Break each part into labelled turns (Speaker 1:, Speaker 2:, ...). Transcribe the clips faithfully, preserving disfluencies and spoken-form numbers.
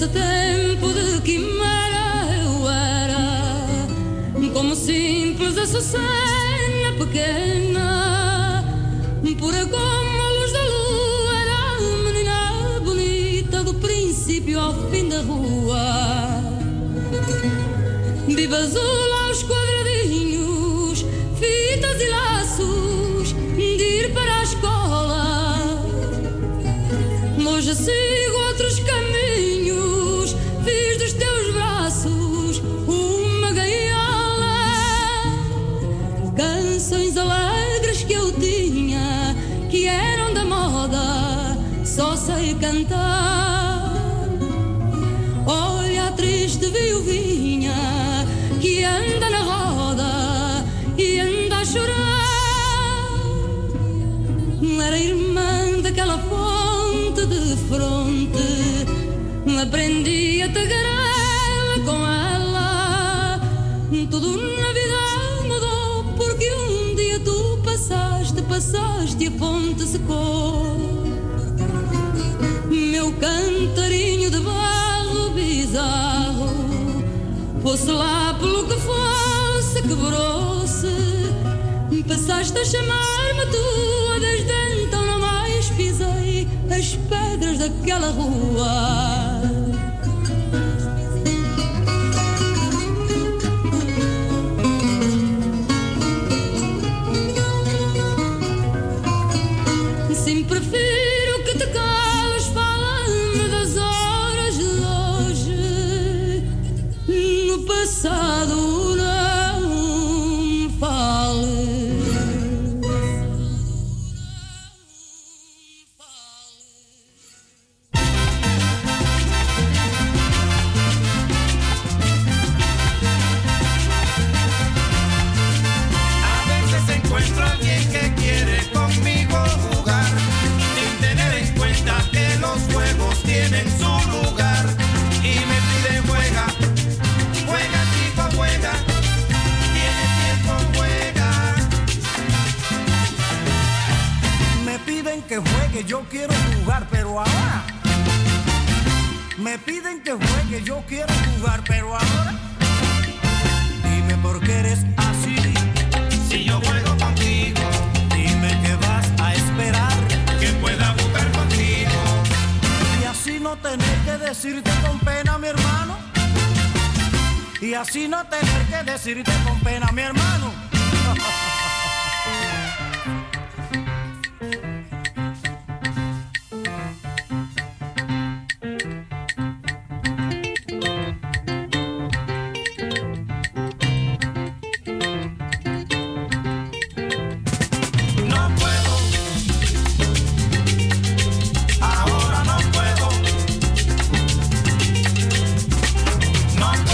Speaker 1: Nesse tempo de quimera eu era como simples açucena pequena, pura como a luz da lua, era a menina bonita do princípio ao fim da rua. Viva azul aos quadradinhos, fitas e laços, de ir para a escola. Hoje sigo outros caminhos, fiz dos teus braços uma gaiola. Canções alegres que eu tinha, que eram da moda, só sei cantar. Olha a triste viuvinha que anda na roda e anda a chorar. Era irmã daquela fonte de fronte, aprendi a tagarela com ela. Tudo na vida mudou porque um dia tu passaste, passaste e a fonte secou. Meu cantarinho de barro bizarro, fosse lá pelo que fosse, quebrou-se. Passaste a chamar-me tua, desde então não mais pisei as pedras daquela rua. Sim, prefiro que te cales, fala-me das horas de hoje. No passado não fale.
Speaker 2: Que juegue, yo quiero jugar, pero ahora me piden que juegue, yo quiero jugar, pero ahora dime por qué eres así.
Speaker 3: Si yo juego contigo,
Speaker 2: dime que vas a esperar
Speaker 3: que pueda jugar contigo
Speaker 2: y así no tener que decirte con pena, mi hermano, y así no tener que decirte con pena, mi hermano.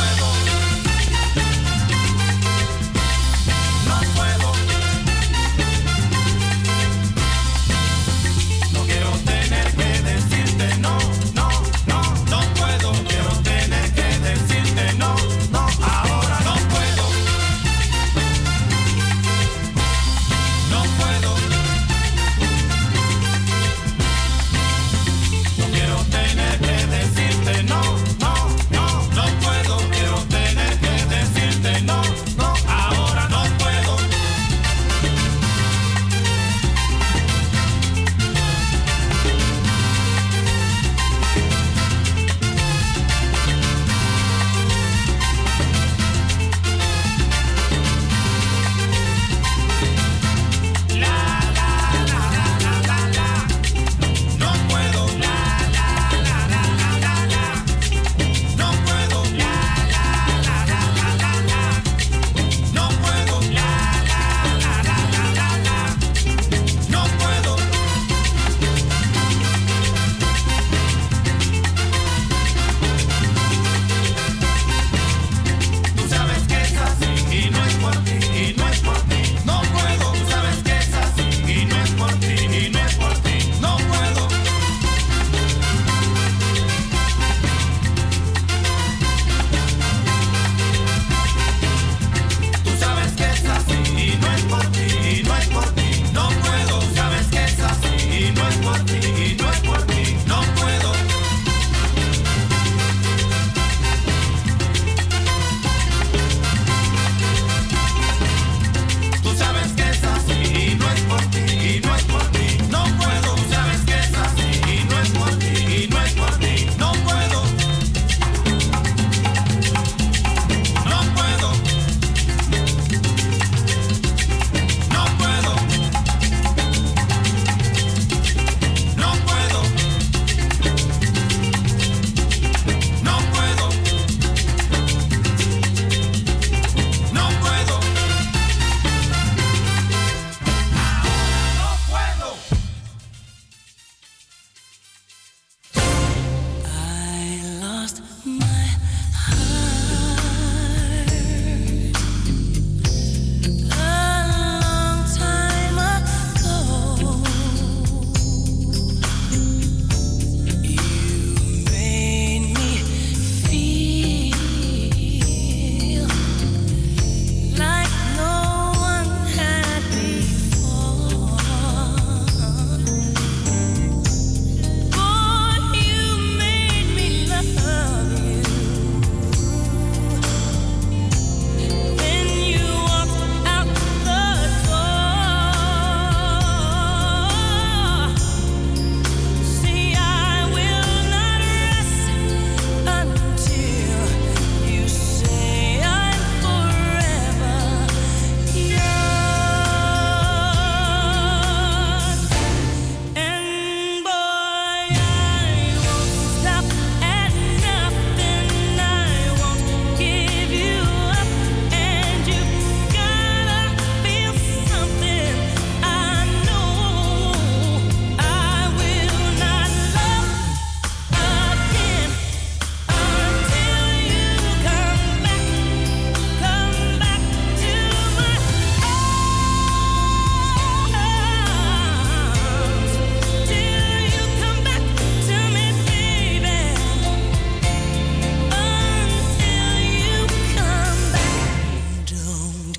Speaker 3: No puedo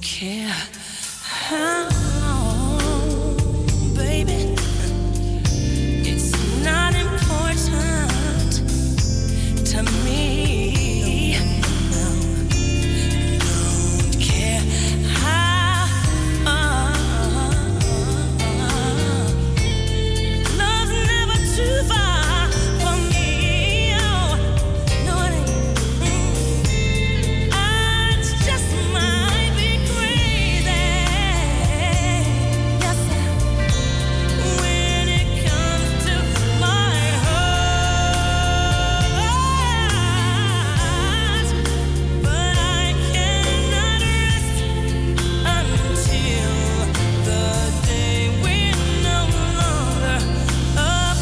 Speaker 4: care how, baby. It's not important to me. No, don't care how. Love's never too far for me. Oh, no, it ain't. Mm. I just might be crazy. Yes, sir. When it comes to my heart, but I cannot rest until the day we're no longer apart.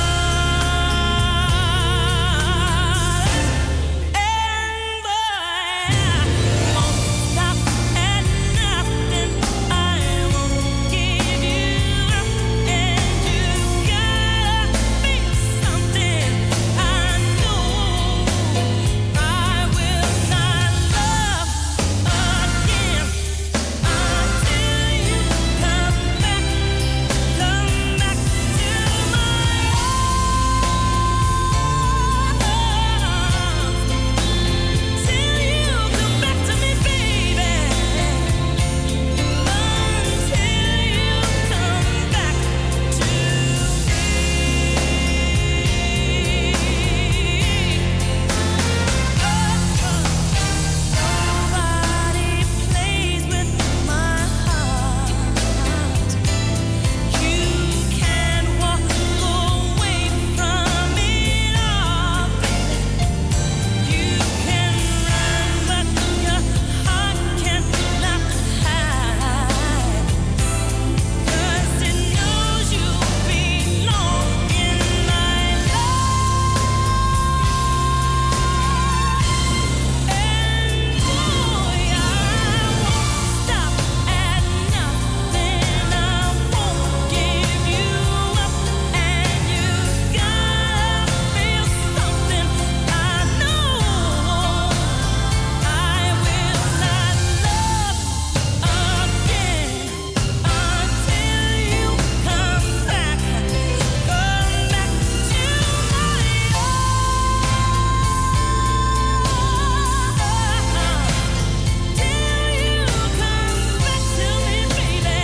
Speaker 4: And boy, I won't stop at nothing. I won't give you up, and you gotta be something. I know I will not love again until you come back, come back to my arms. Till you come back to me, baby. Until you come back to me. Nobody plays with my heart. You can't walk away from it all, baby. You can run, but your heart cannot hide. 'Cause it knows you belong in my life. And boy, I won't stop at nothing. I won't give you up, and you gotta feel something. I know I will not love again until you come back, come back to my arms. Till you come back to me, baby.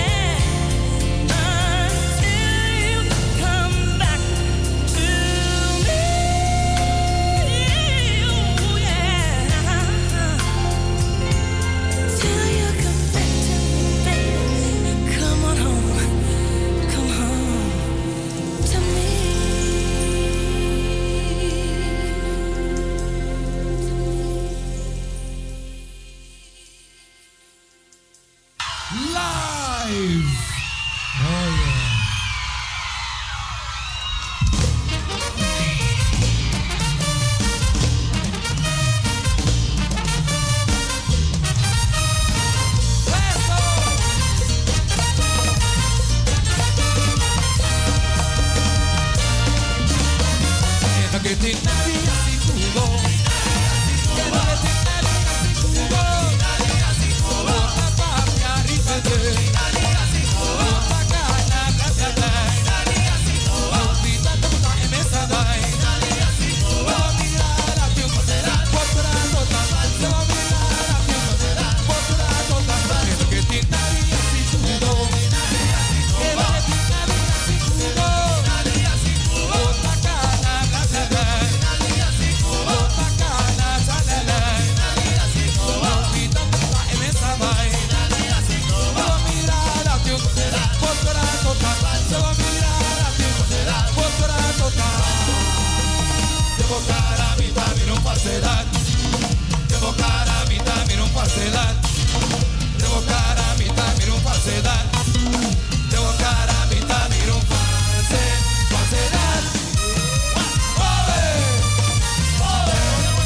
Speaker 4: Until you come back to me. Oh, yeah. Till you come back to me, baby. Come on home, come home to me.
Speaker 5: Live. Oh yeah.
Speaker 3: Que te nadie así tuvo, que nadie te nadie así tuvo, nadie así tuvo, papá, arriba de, nadie así tuvo, bacana, bacana, nadie así tuvo, vida toda en esa day, nadie así tuvo, mirar a tu será, por la nota, mirar a tu será, por la nota, que te nadie así tuvo, nadie así tuvo, que nadie así tuvo, nadie así tuvo, bacana, bacana. Devo cara a mitad, mira un falsedad. Devo cara a mitad, mira un falsedad. Devo cara a mitad, mira un falsedad. Devo cara a mitad, mira un false- falsedad. ¡Mueve! ¡Mueve!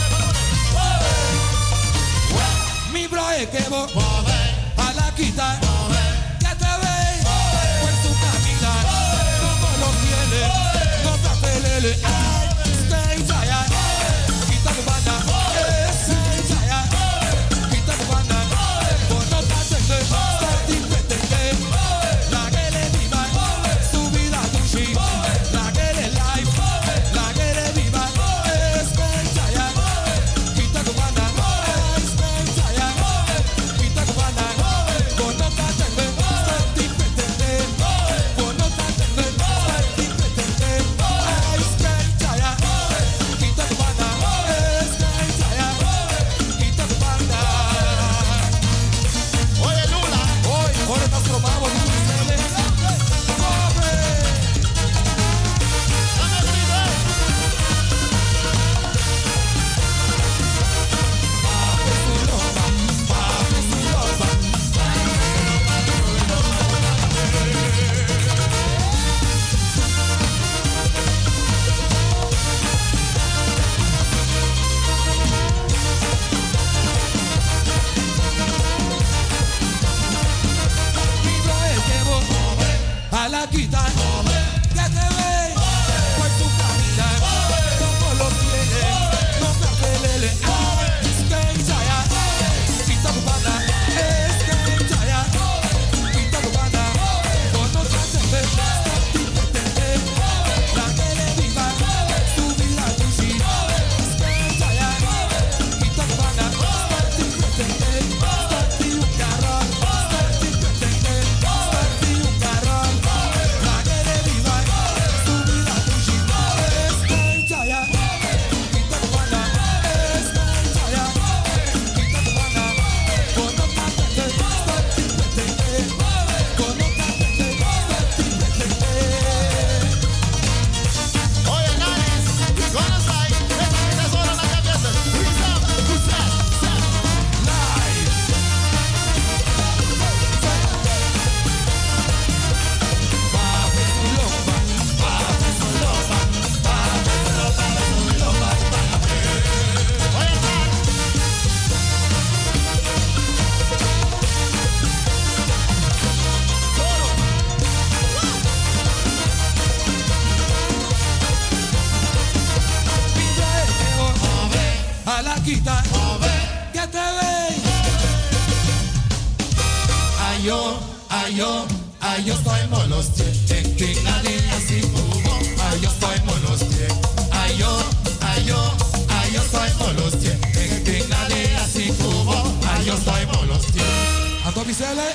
Speaker 3: ¡Mueve! Mi bro es que vos a la quita. Ya te ves por su camita. Como los tiene, no te acelere. Stay tired. Quita tu banda. Stay tired. Quita tu banda. Por no darte flaquita, que te ve por tu carita, como lo tiene, no me acelere, es que chaya, quita tu pana, es que chaya, quita tu pana, con otra gente, la que le viva, tu vida Gucci, es que chaya, quita tu pana, starti un carro, starti un carro, la que le viva, tu vida Gucci, es que chaya, quita tu pana, es que chaya, quita tu pana, con otra gente, starti con otra gente, starti
Speaker 6: Oye, Nanes, ¿cómo sai? Esta vida sola na cabeça. Risam, risam, risam.
Speaker 3: live. Papi su loba, papi su loba, papi su loba, su loba, papi.
Speaker 6: Oye, Nanes.
Speaker 3: A la quita, que te ve. Ay yo, ay yo, ay yo estoy molostie, en que nadie así hubo. Ay yo estoy molostie, ay yo, ay yo, ay yo estoy molostie, en que nadie así hubo. Ay yo estoy molostie. Anto Vicele.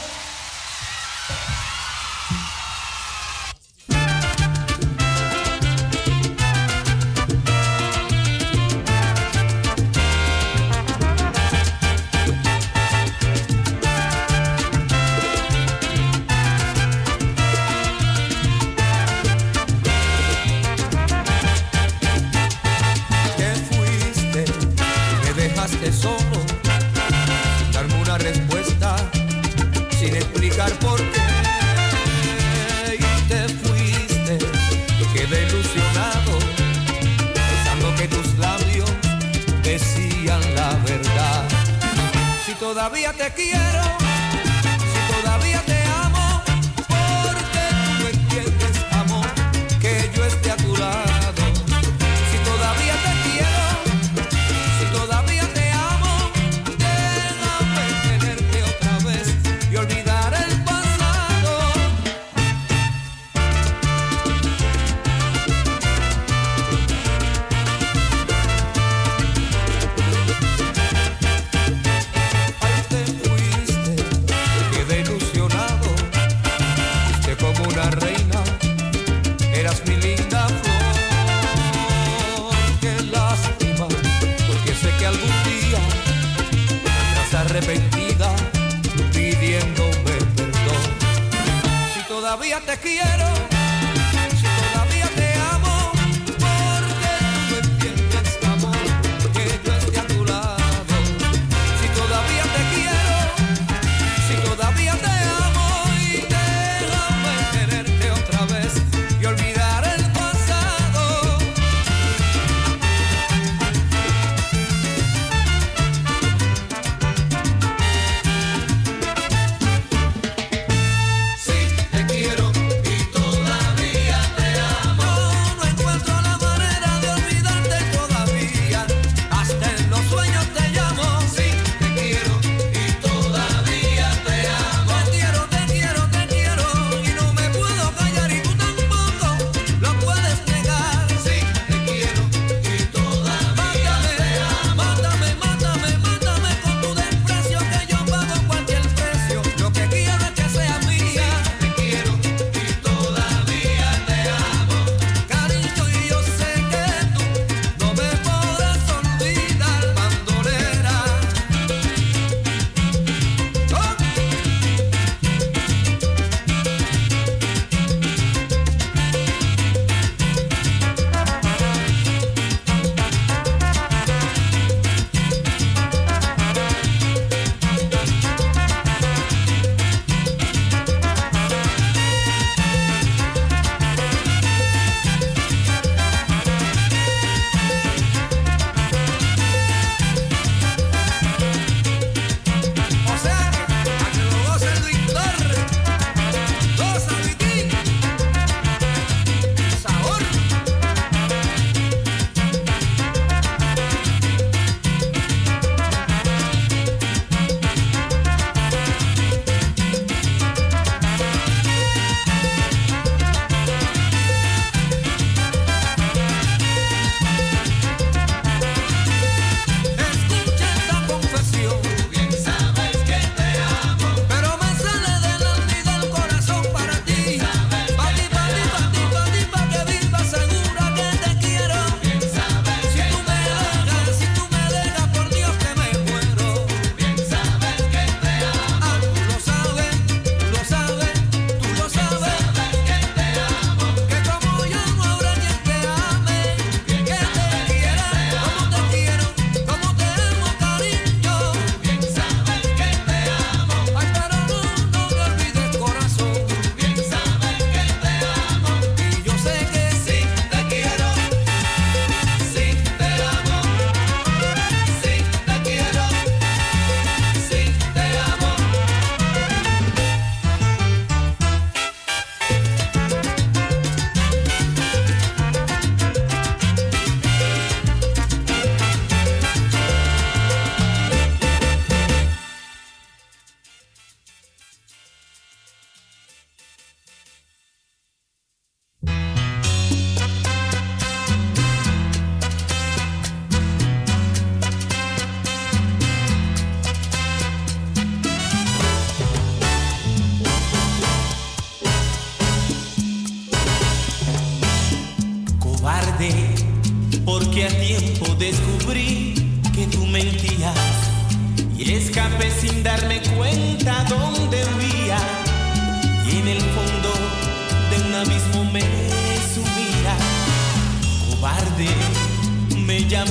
Speaker 7: Te fuiste, me dejaste solo, sin darme una respuesta, sin explicar por qué. Y te fuiste, yo quedé ilusionado, pensando que tus labios decían la verdad. Si todavía te quiero, si todavía te amo, porque tú entiendes, amor, que yo esté a tu lado. Si todavía te quiero, si todavía te amo, déjame tenerte otra vez y olvidar el pasado. Ay, te fuiste, quedé ilusionado, fuiste como una reina, eras mi linda flor. Qué lástima, porque sé que algún día vendrás arrepentida pidiéndome perdón. Si todavía te quiero, si todavía te amo, porque tú entiendes, amor, que yo esté a tu lado. Si todavía te quiero, si todavía te amo, y déjame tenerte otra vez y olvidar el pasado. Sí, te quiero y todavía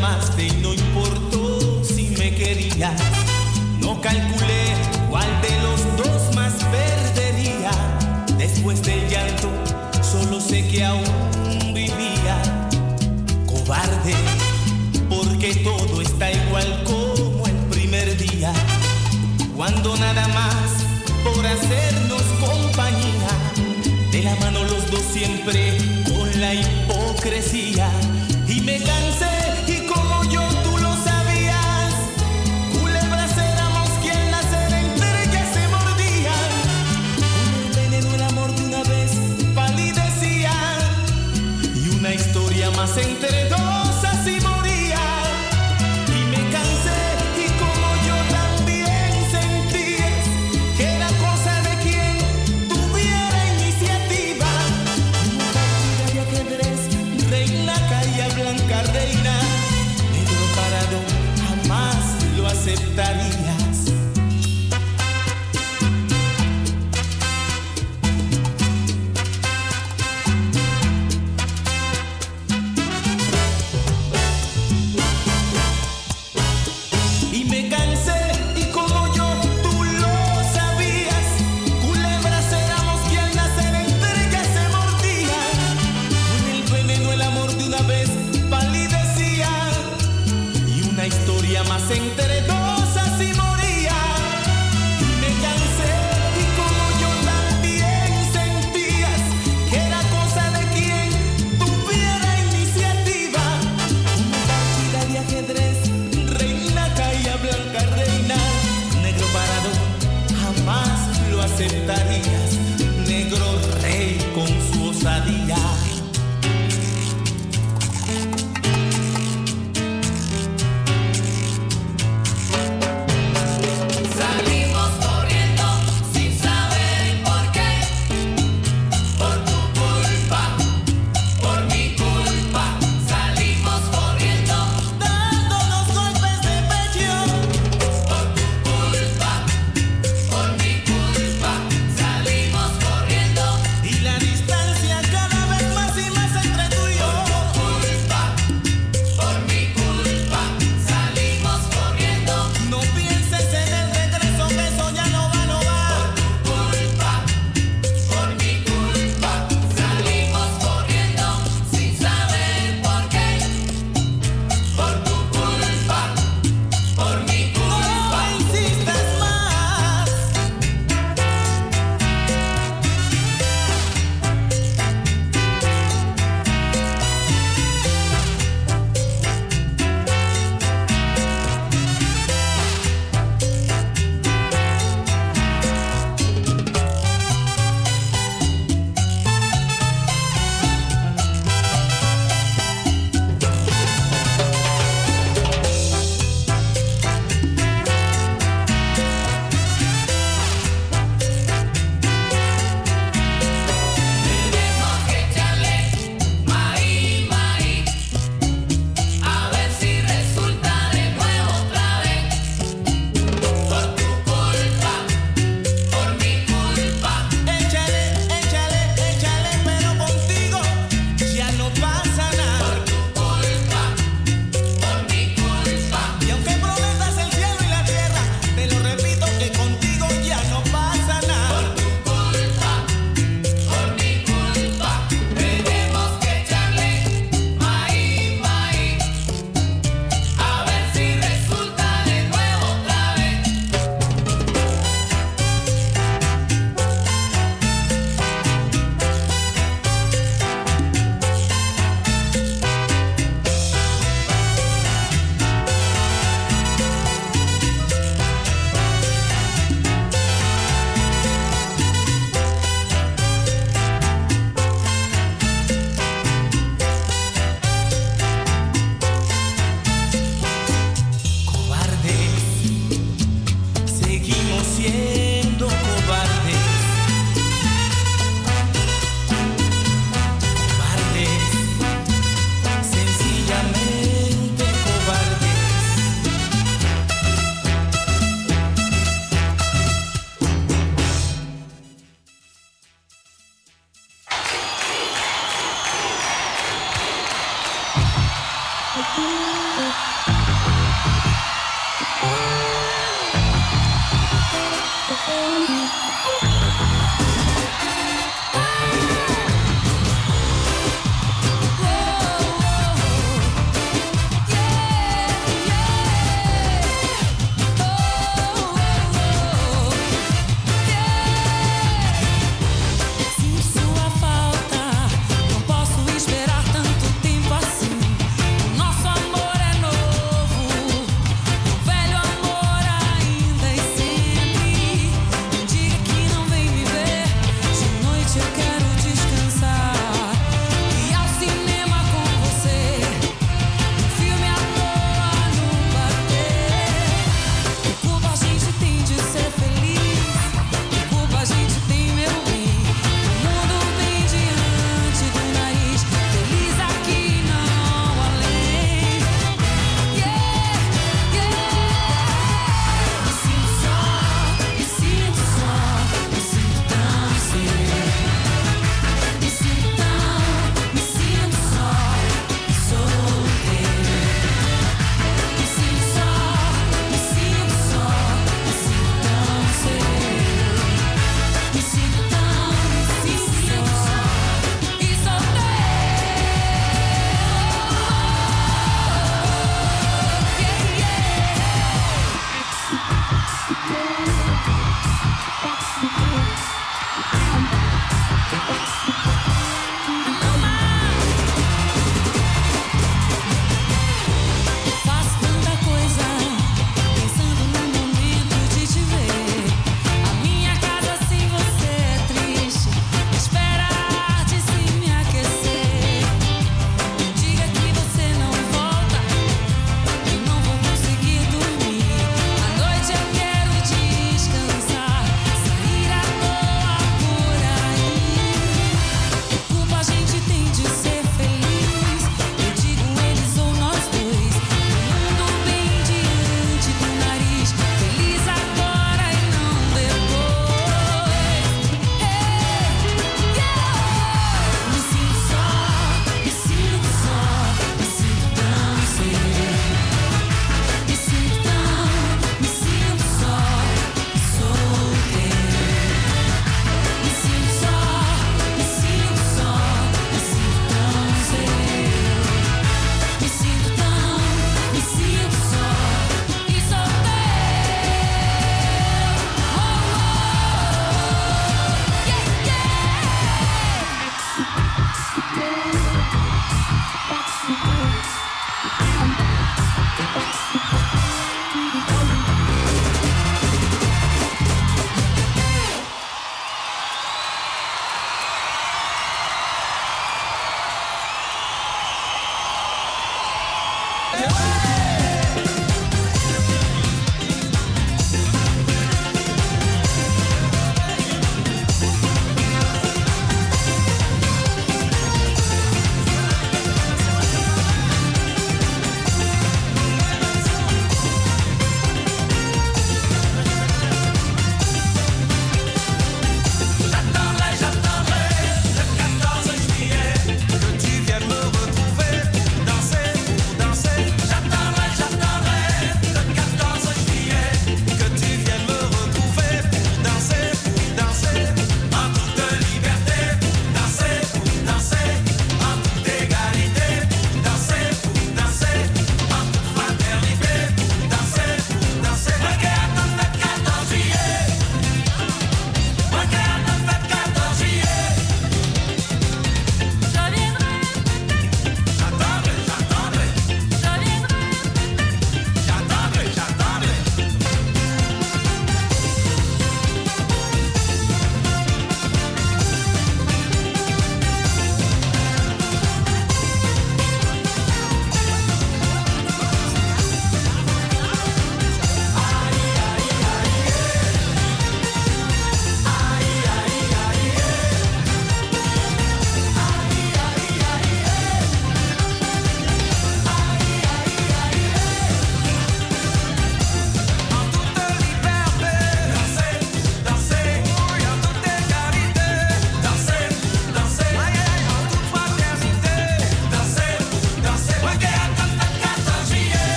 Speaker 8: llamaste y no importó si me querías. No calculé cuál de los dos más perdería. Después del llanto, solo sé que aún vivía. Cobarde, porque todo está igual como el primer día. Cuando nada más por hacernos compañía, de la mano los dos siempre con la hipocresía. Y me cansé y como yo tú lo sabías, culebras éramos quien nacer entre ellas se mordían. Con el veneno el amor de una vez palidecía, y una historia más entre dos así moría. Y me cansé y como yo también sentías que era cosa de quien tuviera iniciativa. Una partida de ajedrez, reina caía blanca reina, negro parado, jamás lo aceptarías. Y me cansé y como yo tú lo sabías, culebras éramos quien nacer entre ellas se mordían. Con el veneno el amor de una vez palidecía, y una historia más entre dos así moría. Y me cansé y como yo también sentías que era cosa de quien tuviera iniciativa. Una partida de ajedrez, reina caía blanca reina, negro parado, jamás lo aceptarías. Negro rey con su osadía.
Speaker 9: Salimos corriendo sin saber por qué, por tu culpa, por mi culpa. Salimos corriendo dándonos golpes de pecho, por tu culpa, por mi culpa. Salimos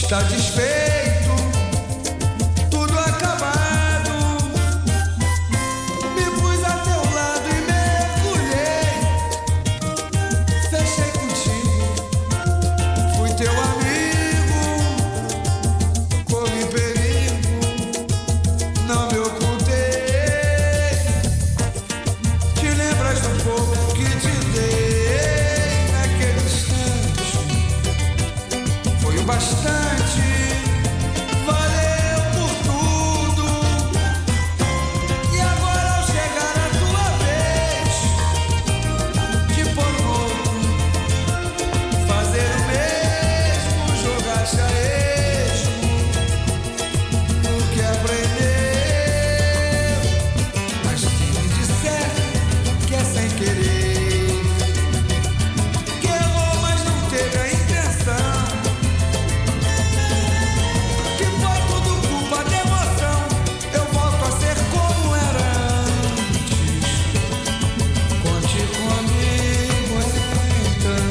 Speaker 10: Está desfeito, tudo acabado. Me pus a teu lado e mergulhei. Fechei contigo, fui teu amigo. Corri perigo, não me ocultei. Te lembras do pouco que te dei naquele instante? Foi o bastante, valeu por tudo. E agora ao chegar a tua vez de pôr no outro, fazer o mesmo, jogar-se a esmo no que aprendeu. Mas se me disser que é sem querer, que errou, mas não teve a intenção, que foi tudo culpa da emoção, eu volto a ser como era antes. Conte comigo então.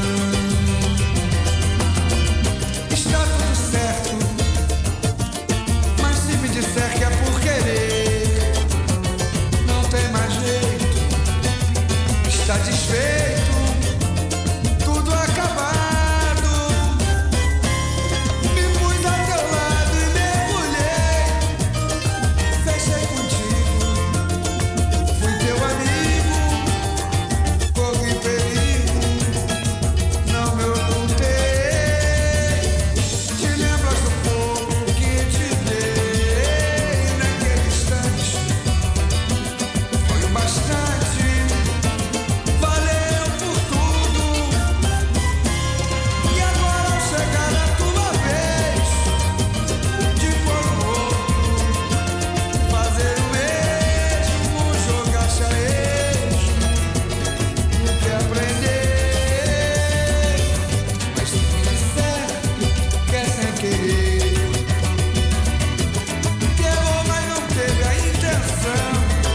Speaker 10: Está tudo certo, mas se me disser que é por querer, não tem mais jeito. Está desfeito, tudo acabado. Me pus a teu lado e mergulhei. Fechei contigo, fui teu amigo. Corri perigo, não me ocultei. Te lembras do pouco que te dei naquele instante? Foi o bastante, valeu por tudo. E agora ao chegar a tua vez de pôr no outro, fazer o mesmo, jogar-se a esmo no que aprender. Mas se me disser que é sem querer, que errou, mas não teve a intenção,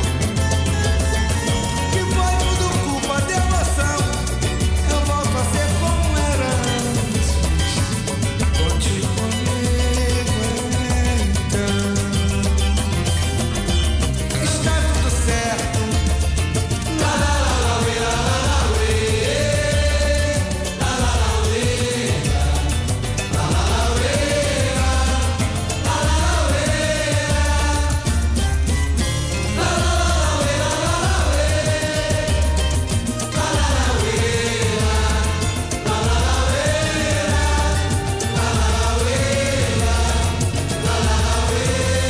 Speaker 10: que foi tudo culpa da emoção, eu volto a ser como era antes. Conte comigo então. Está tudo certo. La la la la we, la la la we, la la la we, la la la we, la la la we, la la la we, la la la we, la la la we, la la la we, la la la we, la la la we.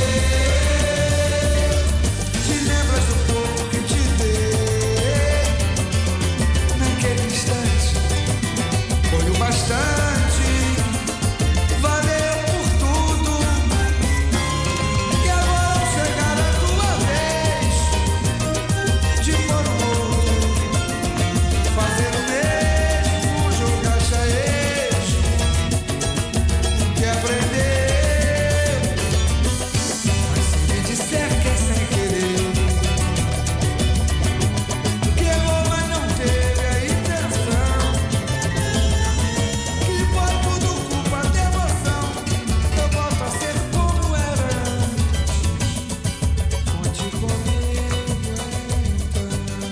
Speaker 10: Te lembras do pouco que te dei naquele instante? Foi o bastante, valeu por tudo. E agora ao chegar a tua vez de pôr no outro, fazer o mesmo, jogar-se a esmo no que aprendeu. Mas se me disser que é sem querer, que errou, mas não teve a intenção, que foi tudo culpa da emoção, eu volto a ser como era antes. Conte comigo então.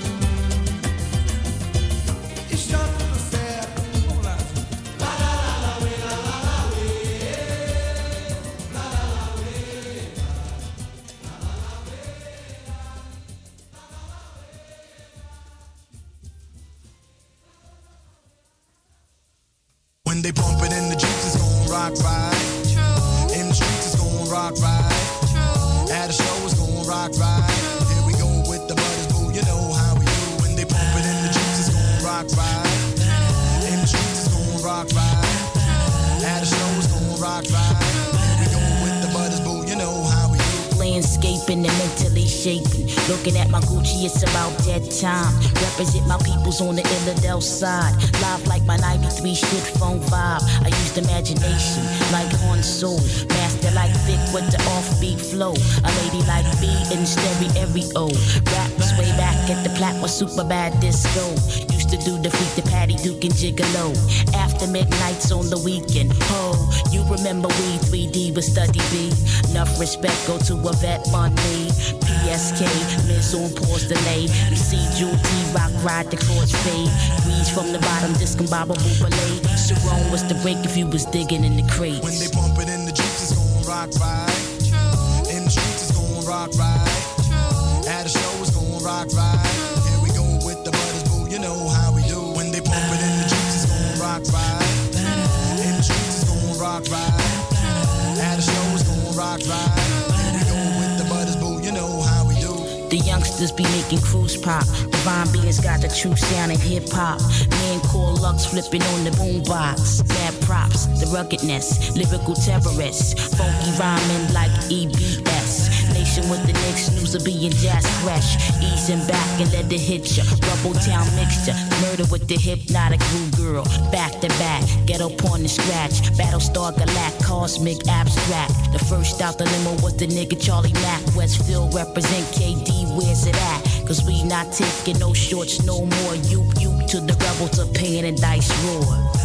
Speaker 10: Está tudo certo. Vamos lá. La la la la we, la la la we, la la la we, la la la we.
Speaker 11: When they bump it in the Jeeps, it's gon' rock right.
Speaker 4: True,
Speaker 11: In the streets, it's gon' rock right.
Speaker 4: true,
Speaker 11: At a show, it's gon' rock right. Here we go with the brothers, boo, you know how we do. When they bump it in the Jeeps, it's gon' rock right. In the streets, it's gon' rock right. At a show, it's gon' rock right. Here we go with the brothers, boo, you know how we do.
Speaker 12: Landscape sleeping and mentally shaping. Looking at my Gucci, it's about that time. Represent my peoples on the Illidale side. Live like my ninety-three shit phone vibe. I used imagination like on soul. Master like Vic with the offbeat flow. A lady like B in stereo. Rappers way back at the plat was super bad disco. Used to do the freak, the Patty Duke and Gigolo. After midnights on the weekend. Oh, you remember we three D with Study B. Enough respect go to a vet on me. P S K, Miz on pause delay. You see Jewel T Rock ride the cross fade. Breeze from the bottom, discombobable ballet. Sharon was the break if you was digging in the crates.
Speaker 11: When they bump it in the streets, it's gon' rock right. True. In the streets, it's gon' rock right. True. At a show, it's gon' rock right. Here we go with the butters, boo, you know how we do. When they bump it in the streets, it's gon' rock right. In the streets, it's gon' rock right. At a show, it's gon' rock right. Here we go with the butters, boo, you know how we do.
Speaker 12: The youngsters be making cruise pop. Divine beings got the true sound in hip hop. Man called Lux flipping on the boombox. Bad props, the ruggedness, lyrical terrorists. Funky rhyming like E B S. Nation with the Knicks, snoozer being jazz fresh. Easing back and let it hit ya. Rubble town mixture, murder with the hypnotic groove girl. Back to back, get up on the scratch. Battlestar Galact, cosmic abstract. The first out the limo was the nigga Charlie Mack. Westfield represent K D, where's it at? Cause we not taking no shorts no more. You, you to the rebels of pain and dice roar.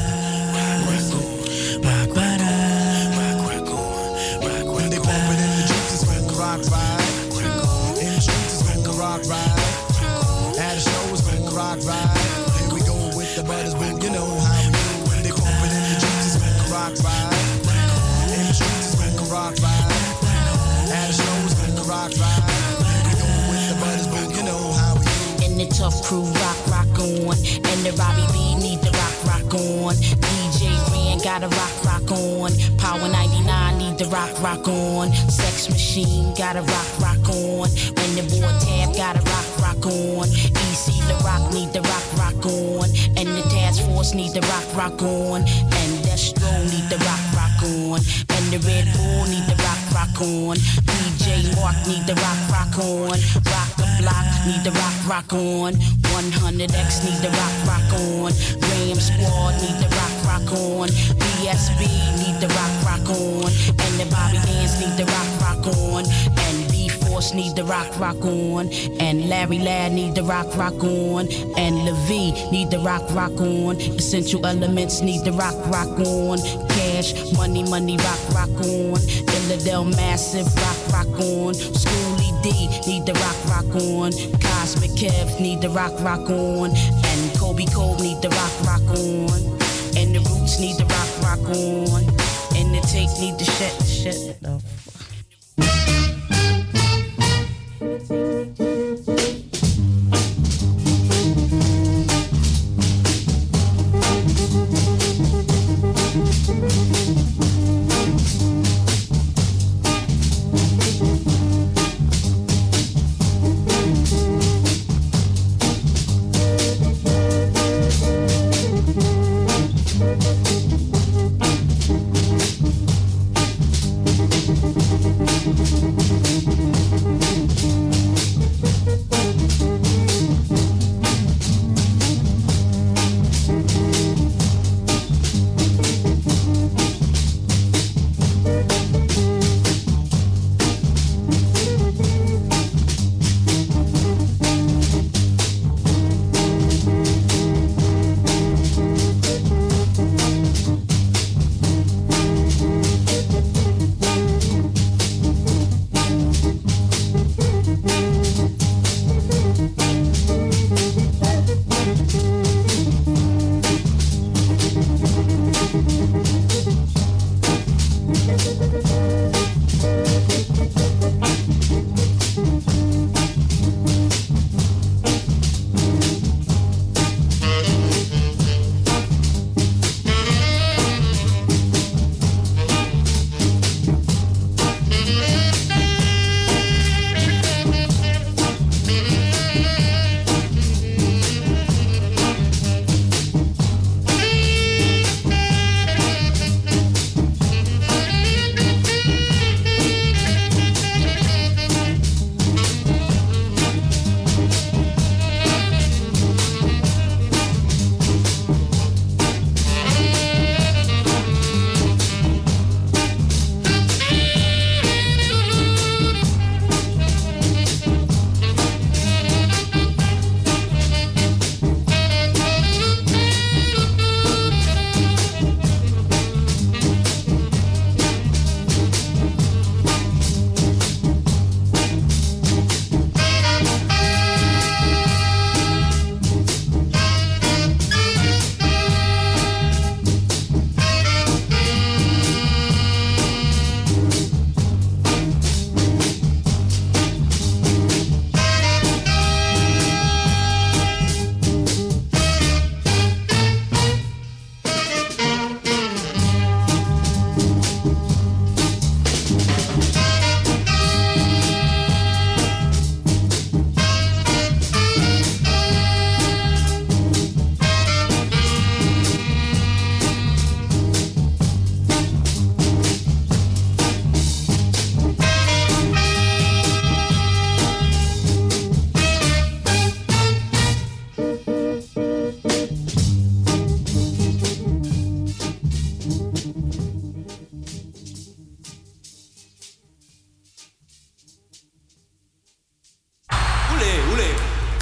Speaker 11: Rock, rock, rock, rock, rock. When they bump it in the streets, it's gon' rock right. In the streets, it's gon' rock right. At a show, it's gon' rock right. Here we go with the butters, boo, you know how we do. When they bump it in the streets, it's gon' rock right. In the streets, it's gon' rock right. At a show, it's gon' rock right. Here we go with the butters, boo, you know how we do.
Speaker 12: And the tough crew rock, rock on. And the Robbie B need the rock, rock on. D J Ren gotta rock, rock on. Power ninety-nine need the rock, rock on. Sex Machine gotta rock, rock on. And the boy Tab gotta rock, rock on. E C the Rock need the rock, rock on. And the Task Force need the rock, rock on. And Destro need the rock, rock on. And the Red Bull need the rock, rock on. D J Mark need the rock, rock on. Rock the Block need the rock, rock on. one hundred X need the rock, rock on. Ram Squad need the rock, rock on. B S B need the rock, rock on. And the Bobby Dance need the rock, rock on. And B Force need the rock, rock on. And Larry Ladd need the rock, rock on. And Levy need the rock, rock on. Essential Elements need the rock, rock on. Cash, money, money, rock, rock on. Illidale Massive, rock, rock on. Schoolie D need the rock, rock on. Cosmic Kev need the rock, rock on. And Kobe Cole need the rock, rock on. And the Roots need the rock, rock on. And the Take need the shit, shit. No.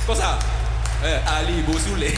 Speaker 13: Comme ça. Eh, Ali Bosoulé.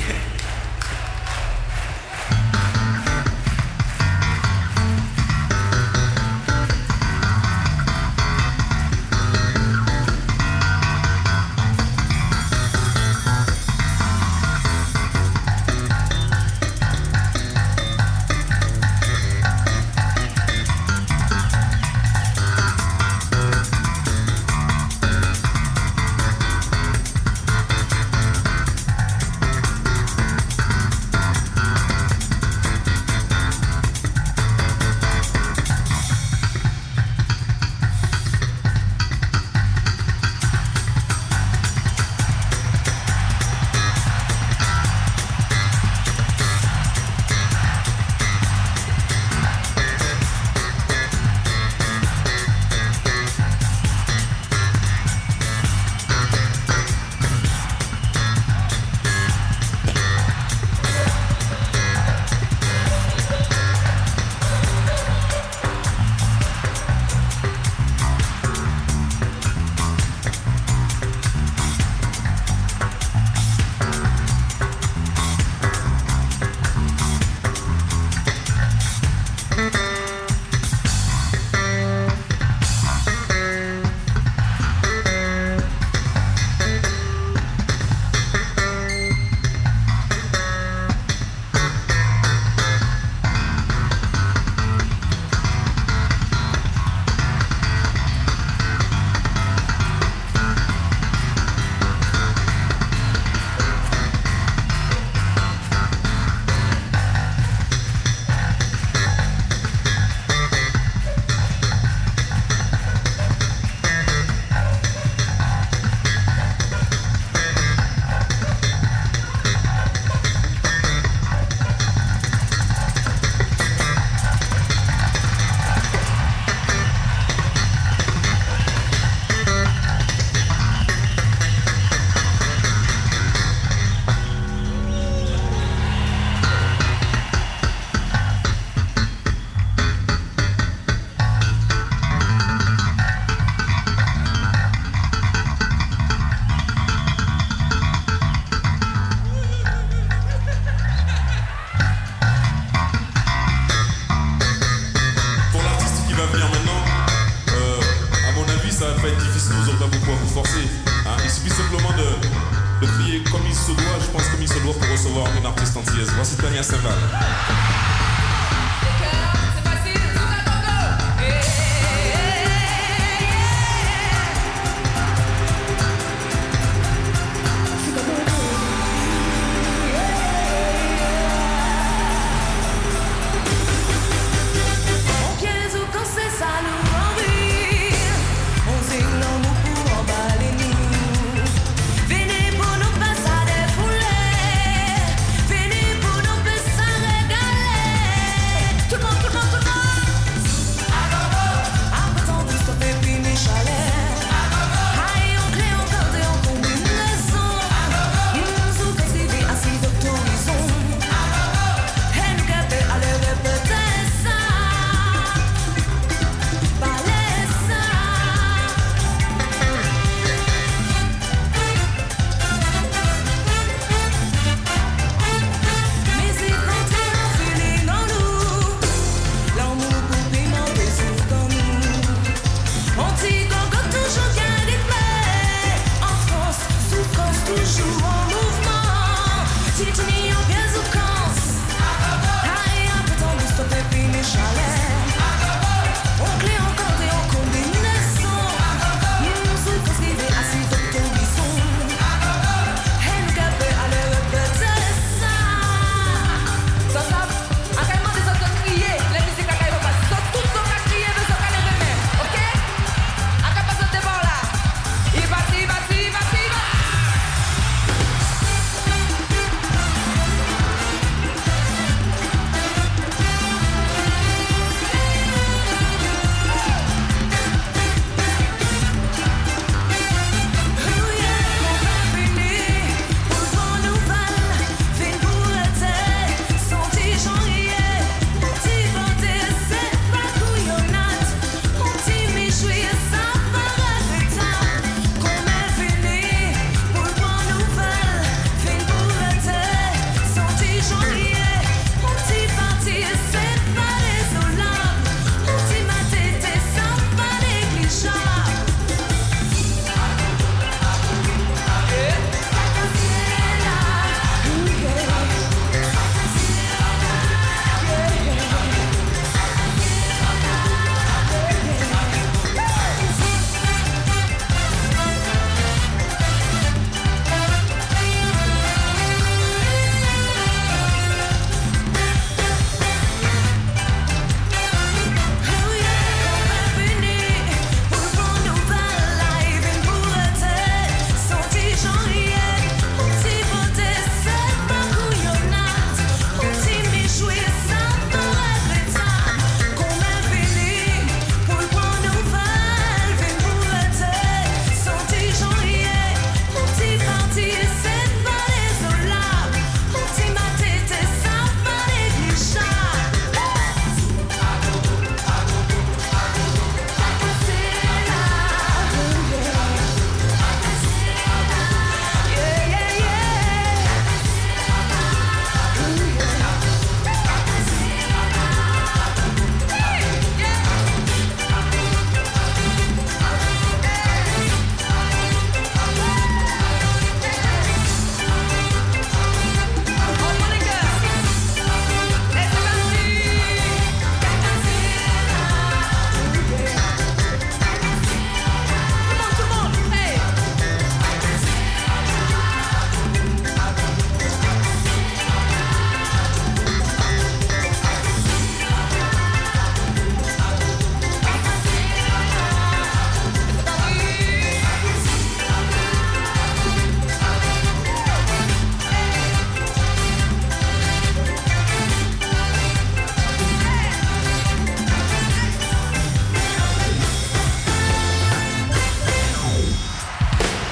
Speaker 4: Venez pour nous passer des foulées, venez pour nous passer régaler.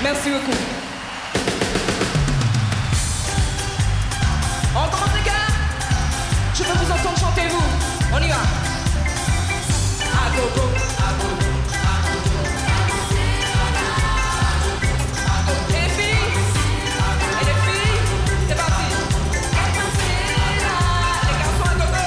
Speaker 14: Merci beaucoup. On commence les gars. Je veux vous entendre chanter vous. On y va. À go go, à go go, à go go, à go go. Et les filles, et les filles, c'est parti. Les garçons à go go.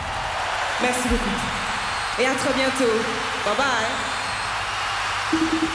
Speaker 14: Merci beaucoup. Et à très bientôt. Bye bye.